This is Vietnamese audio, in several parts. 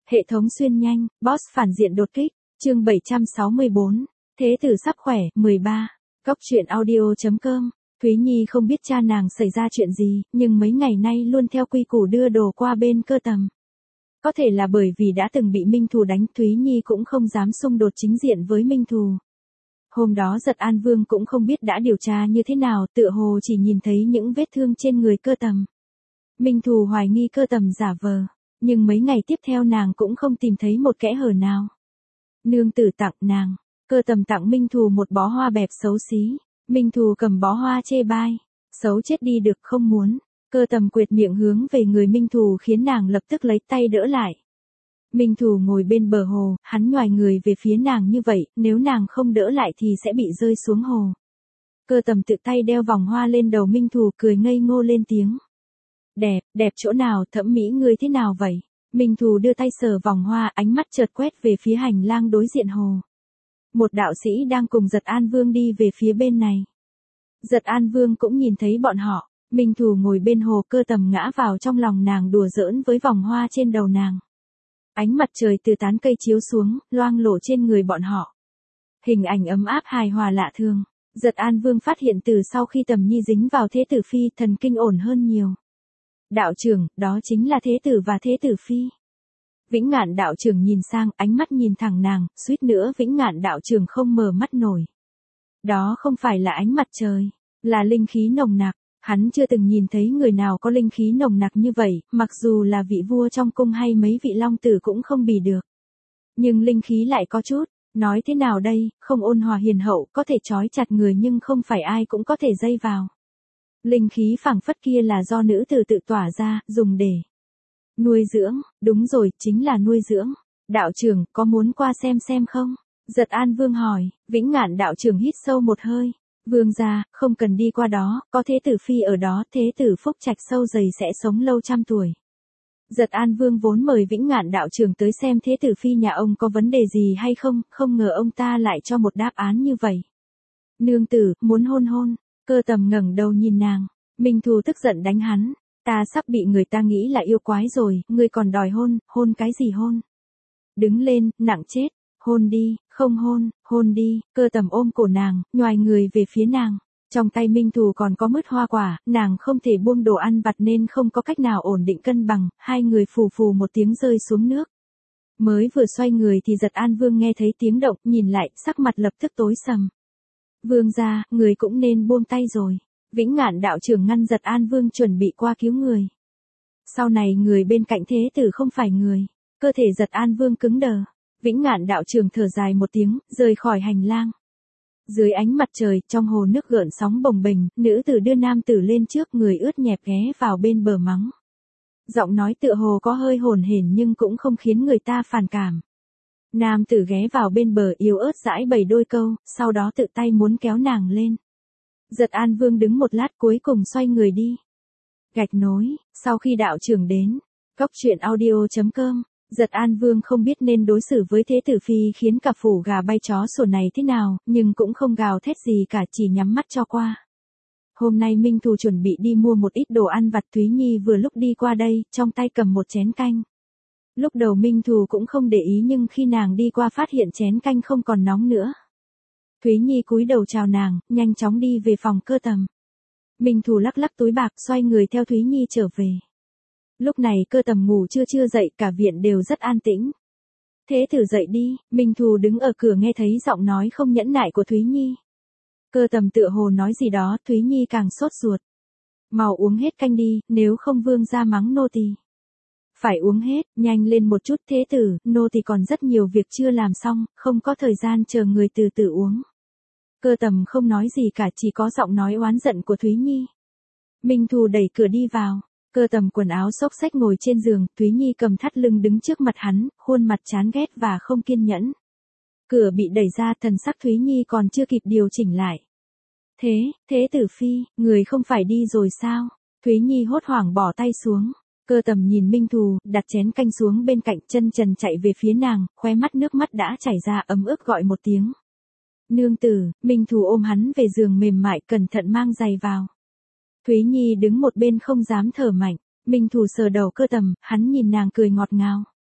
Hệ thống xuyên nhanh, boss phản diện đột kích, chương 764, Thế tử sắp khỏe, 13. Cóc truyện audio.com. Thúy Nhi không biết cha nàng xảy ra chuyện gì, nhưng mấy ngày nay luôn theo quy củ đưa đồ qua bên Cơ Tầm. Có thể là bởi vì đã từng bị Minh Thù đánh, Thúy Nhi cũng không dám xung đột chính diện với Minh Thù. Hôm đó Giật An Vương cũng không biết đã điều tra như thế nào, tựa hồ chỉ nhìn thấy những vết thương trên người Cơ Tầm. Minh Thù hoài nghi Cơ Tầm giả vờ, nhưng mấy ngày tiếp theo nàng cũng không tìm thấy một kẽ hở nào. Nương tử tặng nàng, Cơ Tầm tặng Minh Thù một bó hoa bẹp xấu xí. Minh Thù cầm bó hoa chê bai, xấu chết đi được không muốn. Cơ Tầm quệt miệng hướng về người Minh Thù khiến nàng lập tức lấy tay đỡ lại. Minh Thù ngồi bên bờ hồ, hắn nhoài người về phía nàng như vậy, nếu nàng không đỡ lại thì sẽ bị rơi xuống hồ. Cơ Tầm tự tay đeo vòng hoa lên đầu Minh Thù, cười ngây ngô lên tiếng. Đẹp, đẹp chỗ nào, thẩm mỹ ngươi thế nào vậy? Minh Thù đưa tay sờ vòng hoa, ánh mắt chợt quét về phía hành lang đối diện hồ. Một đạo sĩ đang cùng Giật An Vương đi về phía bên này. Giật An Vương cũng nhìn thấy bọn họ. Minh Thù ngồi bên hồ, Cơ Tầm ngã vào trong lòng nàng đùa giỡn với vòng hoa trên đầu nàng. Ánh mặt trời từ tán cây chiếu xuống, loang lổ trên người bọn họ. Hình ảnh ấm áp hài hòa lạ thường. Giật An Vương phát hiện từ sau khi Tầm Nhi dính vào Thế Tử Phi, thần kinh ổn hơn nhiều. Đạo trưởng, đó chính là Thế Tử và Thế Tử Phi. Vĩnh Ngạn đạo trưởng nhìn sang, ánh mắt nhìn thẳng nàng, suýt nữa Vĩnh Ngạn đạo trưởng không mở mắt nổi. Đó không phải là ánh mặt trời, là linh khí nồng nặc. Hắn chưa từng nhìn thấy người nào có linh khí nồng nặc như vậy, mặc dù là vị vua trong cung hay mấy vị long tử cũng không bì được. Nhưng linh khí lại có chút, nói thế nào đây, không ôn hòa hiền hậu, có thể trói chặt người nhưng không phải ai cũng có thể dây vào. Linh khí phảng phất kia là do nữ tử tự tỏa ra, dùng để nuôi dưỡng, đúng rồi, chính là nuôi dưỡng. Đạo trưởng, có muốn qua xem không? Giật An Vương hỏi. Vĩnh Ngạn đạo trưởng hít sâu một hơi. Vương gia, không cần đi qua đó, có Thế Tử Phi ở đó, Thế Tử phúc trạch sâu dày sẽ sống lâu trăm tuổi. Giật An Vương vốn mời Vĩnh Ngạn đạo trưởng tới xem Thế Tử Phi nhà ông có vấn đề gì hay không, không ngờ ông ta lại cho một đáp án như vậy. Nương tử, muốn hôn hôn. Cơ Tầm ngẩng đầu nhìn nàng. Minh Thù tức giận đánh hắn. Ta sắp bị người ta nghĩ là yêu quái rồi, ngươi còn đòi hôn, hôn cái gì hôn? Đứng lên, nặng chết. Hôn đi, không hôn, hôn đi. Cơ Tầm ôm cổ nàng, nhoài người về phía nàng. Trong tay Minh Thù còn có mứt hoa quả, nàng không thể buông đồ ăn vặt nên không có cách nào ổn định cân bằng, hai người phù phù một tiếng rơi xuống nước. Mới vừa xoay người thì Giật An Vương nghe thấy tiếng động, nhìn lại, sắc mặt lập tức tối sầm. Vương gia, người cũng nên buông tay rồi. Vĩnh Ngạn đạo trưởng ngăn Giật An Vương chuẩn bị qua cứu người. Sau này người bên cạnh Thế Tử không phải người. Cơ thể Giật An Vương cứng đờ. Vĩnh Ngạn đạo trưởng thở dài một tiếng, rời khỏi hành lang. Dưới ánh mặt trời, trong hồ nước gợn sóng bồng bềnh, nữ tử đưa nam tử lên trước, người ướt nhẹp ghé vào bên bờ mắng. Giọng nói tựa hồ có hơi hồn hển nhưng cũng không khiến người ta phản cảm. Nam tử ghé vào bên bờ yếu ớt giãi bày đôi câu, sau đó tự tay muốn kéo nàng lên. Giật An Vương đứng một lát cuối cùng xoay người đi. Gạch nối, sau khi đạo trưởng đến, cóc truyện audio.com. Giật An Vương không biết nên đối xử với Thế Tử Phi khiến cả phủ gà bay chó sủa này thế nào, nhưng cũng không gào thét gì cả, chỉ nhắm mắt cho qua. Hôm nay Minh Thù chuẩn bị đi mua một ít đồ ăn vặt, Thúy Nhi vừa lúc đi qua đây, trong tay cầm một chén canh. Lúc đầu Minh Thù cũng không để ý nhưng khi nàng đi qua phát hiện chén canh không còn nóng nữa. Thúy Nhi cúi đầu chào nàng, nhanh chóng đi về phòng Cơ Tầm. Minh Thù lắc lắc túi bạc xoay người theo Thúy Nhi trở về. Lúc này Cơ Tầm ngủ chưa dậy, cả viện đều rất an tĩnh. Thế Tử dậy đi. Minh Thù đứng ở cửa nghe thấy giọng nói không nhẫn nại của Thúy Nhi. Cơ Tầm tựa hồ nói gì đó, Thúy Nhi càng sốt ruột. Mau uống hết canh đi, nếu không vương gia mắng nô tỳ. Phải uống hết, nhanh lên một chút Thế Tử, nô tỳ còn rất nhiều việc chưa làm xong, không có thời gian chờ người từ từ uống. Cơ Tầm không nói gì cả, chỉ có giọng nói oán giận của Thúy Nhi. Minh Thù đẩy cửa đi vào. Cơ Tầm quần áo xốc xách ngồi trên giường, Thúy Nhi cầm thắt lưng đứng trước mặt hắn, khuôn mặt chán ghét và không kiên nhẫn. Cửa bị đẩy ra, thần sắc Thúy Nhi còn chưa kịp điều chỉnh lại. Thế Tử Phi, người không phải đi rồi sao? Thúy Nhi hốt hoảng bỏ tay xuống. Cơ Tầm nhìn Minh Thù, đặt chén canh xuống bên cạnh, chân trần chạy về phía nàng, khóe mắt nước mắt đã chảy ra, ấm ức gọi một tiếng. Nương tử. Minh Thù ôm hắn về giường mềm mại, cẩn thận mang giày vào. Thúy Nhi đứng một bên không dám thở mạnh. Minh Thù sờ đầu Cơ Tầm, hắn nhìn nàng cười ngọt ngào.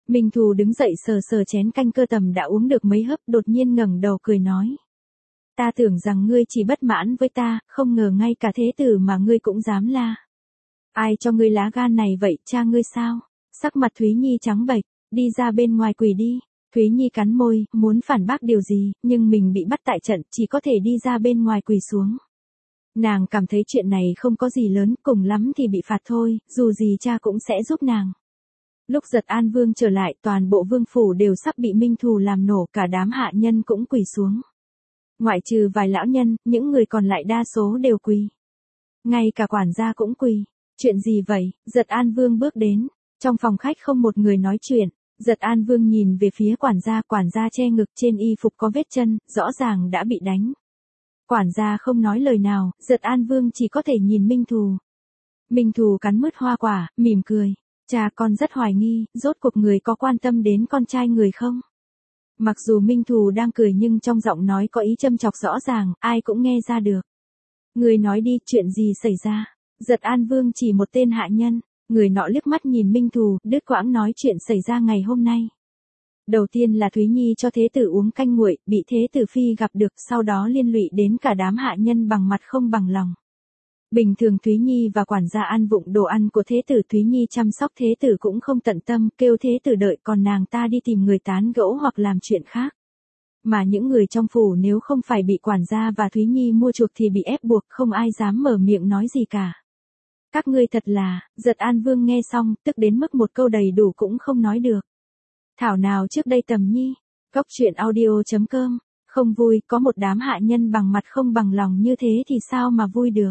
Minh Thù đứng dậy sờ sờ chén canh cơ tầm đã uống được mấy hớp, đột nhiên ngẩng đầu cười nói. Ta tưởng rằng ngươi chỉ bất mãn với ta, không ngờ ngay cả thế tử mà ngươi cũng dám la. Ai cho ngươi lá gan này vậy, cha ngươi sao? Sắc mặt Thúy Nhi trắng bệch, đi ra bên ngoài quỳ đi. Thúy Nhi cắn môi, muốn phản bác điều gì, nhưng mình bị bắt tại trận, chỉ có thể đi ra bên ngoài quỳ xuống. Nàng cảm thấy chuyện này không có gì lớn, cùng lắm thì bị phạt thôi, dù gì cha cũng sẽ giúp nàng. Lúc Giật An Vương trở lại, toàn bộ vương phủ đều sắp bị Minh Thù làm nổ, cả đám hạ nhân cũng quỳ xuống. Ngoại trừ vài lão nhân, những người còn lại đa số đều quỳ. Ngay cả quản gia cũng quỳ. Chuyện gì vậy? Giật An Vương bước đến. Trong phòng khách không một người nói chuyện. Giật An Vương nhìn về phía quản gia che ngực, trên y phục có vết chân, rõ ràng đã bị đánh. Quản gia không nói lời nào, Giật An Vương chỉ có thể nhìn Minh Thù. Minh Thù cắn mứt hoa quả, mỉm cười. Cha con rất hoài nghi, rốt cuộc người có quan tâm đến con trai người không? Mặc dù Minh Thù đang cười nhưng trong giọng nói có ý châm chọc rõ ràng, ai cũng nghe ra được. Người nói đi, chuyện gì xảy ra? Giật An Vương chỉ một tên hạ nhân, người nọ liếc mắt nhìn Minh Thù, đứt quãng nói chuyện xảy ra ngày hôm nay. Đầu tiên là Thúy Nhi cho thế tử uống canh nguội, bị thế tử phi gặp được, sau đó liên lụy đến cả đám hạ nhân bằng mặt không bằng lòng. Bình thường Thúy Nhi và quản gia ăn vụng đồ ăn của thế tử, Thúy Nhi chăm sóc thế tử cũng không tận tâm, kêu thế tử đợi, còn nàng ta đi tìm người tán gẫu hoặc làm chuyện khác. Mà những người trong phủ nếu không phải bị quản gia và Thúy Nhi mua chuộc thì bị ép buộc, không ai dám mở miệng nói gì cả. Các ngươi thật là, Giật An Vương nghe xong, tức đến mức một câu đầy đủ cũng không nói được. Thảo nào trước đây Tầm Nhi, góc truyện audio.com, không vui, có một đám hạ nhân bằng mặt không bằng lòng như thế thì sao mà vui được.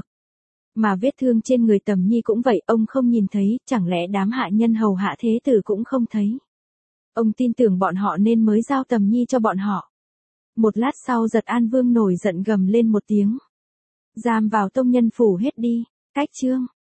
Mà vết thương trên người Tầm Nhi cũng vậy, ông không nhìn thấy, chẳng lẽ đám hạ nhân hầu hạ thế tử cũng không thấy. Ông tin tưởng bọn họ nên mới giao Tầm Nhi cho bọn họ. Một lát sau Giật An Vương nổi giận gầm lên một tiếng. Giam vào tông nhân phủ hết đi, cách chương.